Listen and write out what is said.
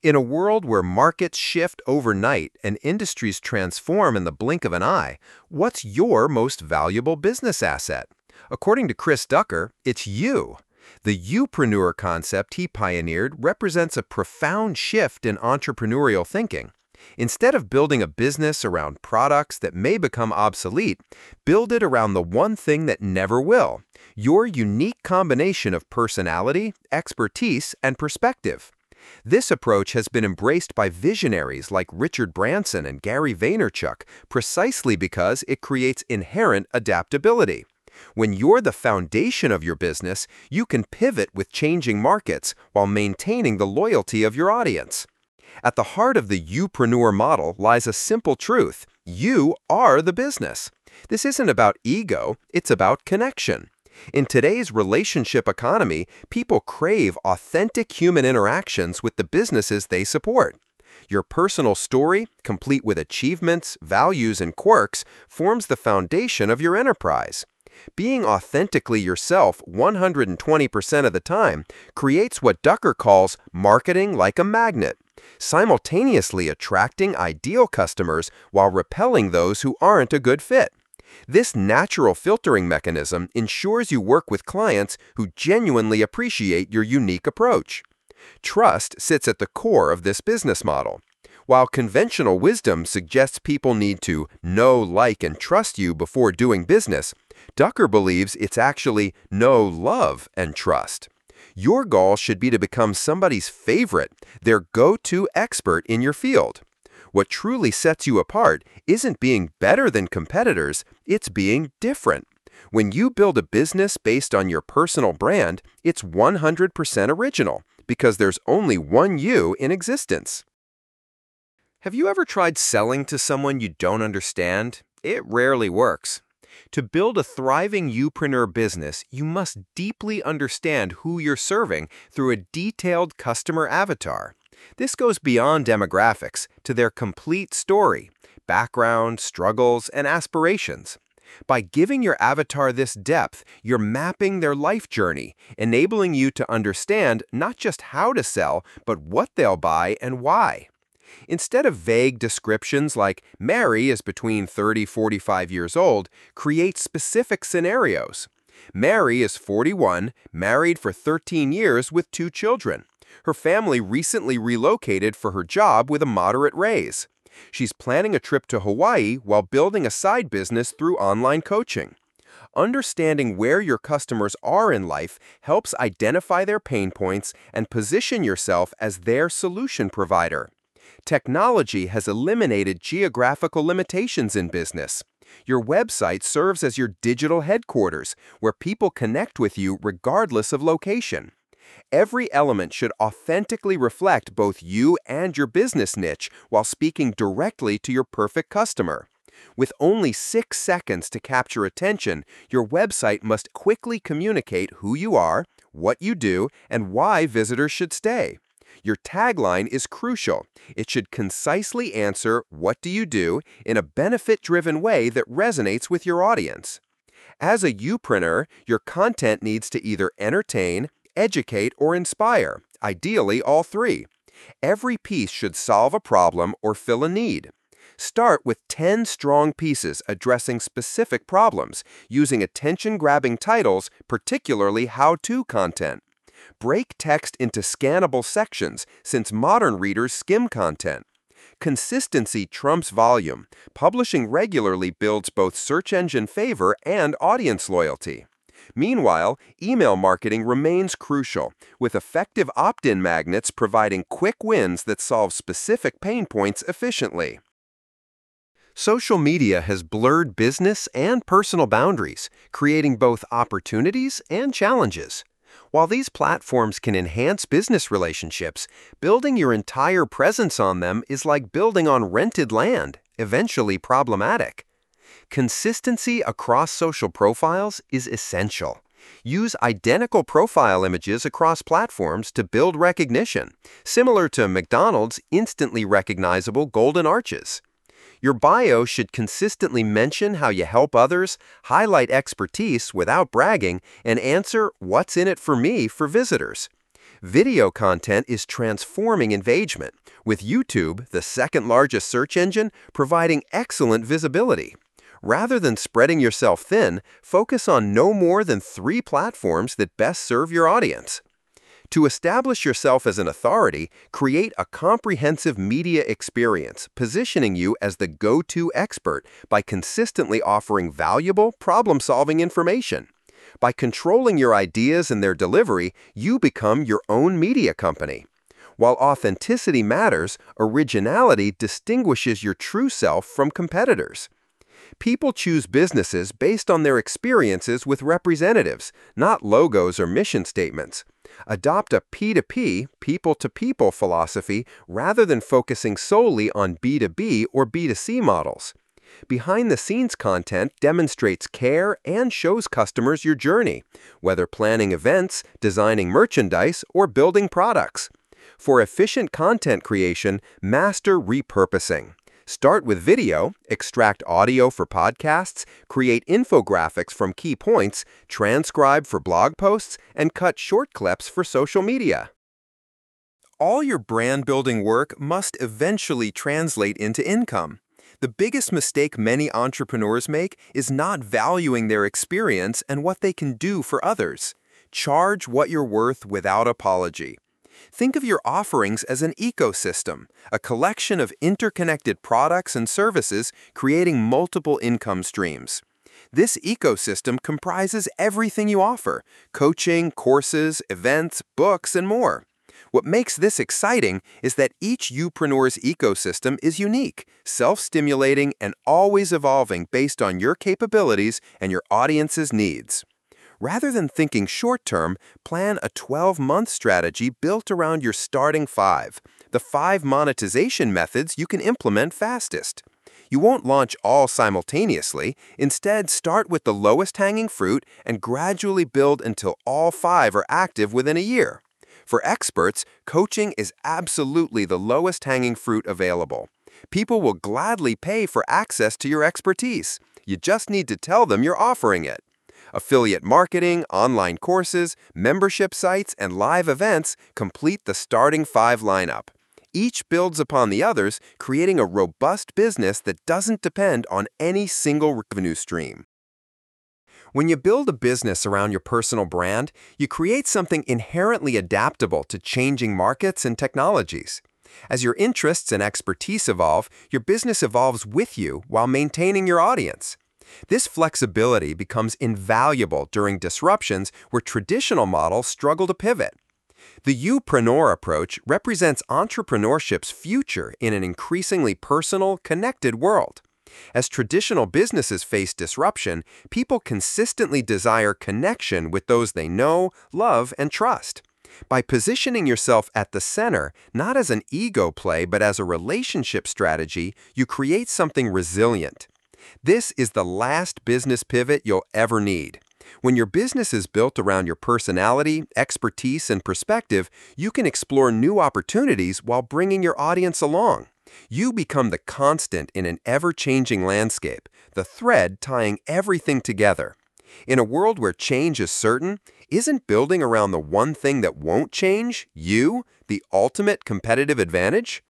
In a world where markets shift overnight and industries transform in the blink of an eye, what's your most valuable business asset? According to Chris Ducker, it's you. The youpreneur concept he pioneered represents a profound shift in entrepreneurial thinking. Instead of building a business around products that may become obsolete, build it around the one thing that never will, your unique combination of personality, expertise, and perspective. This approach has been embraced by visionaries like Richard Branson and Gary Vaynerchuk precisely because it creates inherent adaptability. When you're the foundation of your business, you can pivot with changing markets while maintaining the loyalty of your audience. At the heart of the youpreneur model lies a simple truth: you are the business. This isn't about ego, it's about connection. In today's relationship economy, people crave authentic human interactions with the businesses they support. Your personal story, complete with achievements, values, and quirks, forms the foundation of your enterprise. Being authentically yourself 120% of the time creates what Ducker calls marketing like a magnet, simultaneously attracting ideal customers while repelling those who aren't a good fit. This natural filtering mechanism ensures you work with clients who genuinely appreciate your unique approach. Trust sits at the core of this business model. While conventional wisdom suggests people need to know, like, and trust you before doing business, Ducker believes it's actually know, love, and trust. Your goal should be to become somebody's favorite, their go-to expert in your field. What truly sets you apart isn't being better than competitors, it's being different. When you build a business based on your personal brand, it's 100% original, because there's only one you in existence. Have you ever tried selling to someone you don't understand? It rarely works. To build a thriving youpreneur business, you must deeply understand who you're serving through a detailed customer avatar. This goes beyond demographics to their complete story, background, struggles, and aspirations. By giving your avatar this depth, you're mapping their life journey, enabling you to understand not just how to sell, but what they'll buy and why. Instead of vague descriptions like Mary is between 30–45 years old, create specific scenarios. Mary is 41, married for 13 years with 2 children. Her family recently relocated for her job with a moderate raise. She's planning a trip to Hawaii while building a side business through online coaching. Understanding where your customers are in life helps identify their pain points and position yourself as their solution provider. Technology has eliminated geographical limitations in business. Your website serves as your digital headquarters, where people connect with you regardless of location. Every element should authentically reflect both you and your business niche while speaking directly to your perfect customer. With only 6 seconds to capture attention, your website must quickly communicate who you are, what you do, and why visitors should stay. Your tagline is crucial. It should concisely answer "What do you do?" in a benefit-driven way that resonates with your audience. As a youpreneur, your content needs to either entertain, educate, or inspire, ideally all three. Every piece should solve a problem or fill a need. Start with 10 strong pieces addressing specific problems, using attention-grabbing titles, particularly how-to content. Break text into scannable sections, since modern readers skim content. Consistency trumps volume. Publishing regularly builds both search engine favor and audience loyalty. Meanwhile, email marketing remains crucial, with effective opt-in magnets providing quick wins that solve specific pain points efficiently. Social media has blurred business and personal boundaries, creating both opportunities and challenges. While these platforms can enhance business relationships, building your entire presence on them is like building on rented land, eventually problematic. Consistency across social profiles is essential. Use identical profile images across platforms to build recognition, similar to McDonald's instantly recognizable golden arches. Your bio should consistently mention how you help others, highlight expertise without bragging, and answer "What's in it for me?" for visitors. Video content is transforming engagement, with YouTube, the second largest search engine, providing excellent visibility. Rather than spreading yourself thin, focus on no more than 3 platforms that best serve your audience. To establish yourself as an authority, create a comprehensive media experience, positioning you as the go-to expert by consistently offering valuable, problem-solving information. By controlling your ideas and their delivery, you become your own media company. While authenticity matters, originality distinguishes your true self from competitors. People choose businesses based on their experiences with representatives, not logos or mission statements. Adopt a P2P, people-to-people philosophy rather than focusing solely on B2B or B2C models. Behind-the-scenes content demonstrates care and shows customers your journey, whether planning events, designing merchandise, or building products. For efficient content creation, master repurposing. Start with video, extract audio for podcasts, create infographics from key points, transcribe for blog posts, and cut short clips for social media. All your brand-building work must eventually translate into income. The biggest mistake many entrepreneurs make is not valuing their experience and what they can do for others. Charge what you're worth without apology. Think of your offerings as an ecosystem, a collection of interconnected products and services creating multiple income streams. This ecosystem comprises everything you offer: coaching, courses, events, books, and more. What makes this exciting is that each youpreneur's ecosystem is unique, self-stimulating, and always evolving based on your capabilities and your audience's needs. Rather than thinking short-term, plan a 12-month strategy built around your starting 5, the 5 monetization methods you can implement fastest. You won't launch all simultaneously. Instead, start with the lowest hanging fruit and gradually build until all 5 are active within a year. For experts, coaching is absolutely the lowest hanging fruit available. People will gladly pay for access to your expertise. You just need to tell them you're offering it. Affiliate marketing, online courses, membership sites, and live events complete the starting 5 lineup. Each builds upon the others, creating a robust business that doesn't depend on any single revenue stream. When you build a business around your personal brand, you create something inherently adaptable to changing markets and technologies. As your interests and expertise evolve, your business evolves with you while maintaining your audience. This flexibility becomes invaluable during disruptions where traditional models struggle to pivot. The youpreneur approach represents entrepreneurship's future in an increasingly personal, connected world. As traditional businesses face disruption, people consistently desire connection with those they know, love, and trust. By positioning yourself at the center, not as an ego play but as a relationship strategy, you create something resilient. This is the last business pivot you'll ever need. When your business is built around your personality, expertise, and perspective, you can explore new opportunities while bringing your audience along. You become the constant in an ever-changing landscape, the thread tying everything together. In a world where change is certain, isn't building around the one thing that won't change, you, the ultimate competitive advantage?